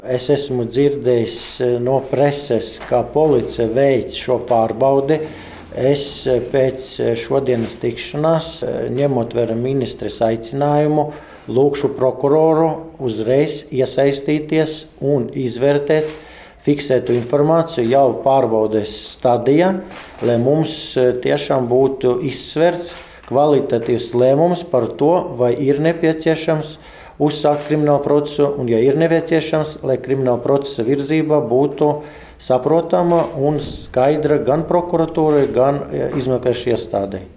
Es esmu dzirdējis no preses, ka policija veic šo pārbaudi. Es pēc šodienas tikšanās, ņemot vērā ministres aicinājumu, lūkšu prokuroru uzreiz iesaistīties un izvērtēt fiksētu informāciju jau pārbaudes stadijā, lai mums tiešām būtu izsverts kvalitatīvs lēmums par to, vai ir nepieciešams uzsākt kriminālu procesu, un, ja ir nepieciešams, lai krimināla procesa virzība būtu saprotama un skaidra gan prokuratūrai, gan izmeklēšanas iestādei.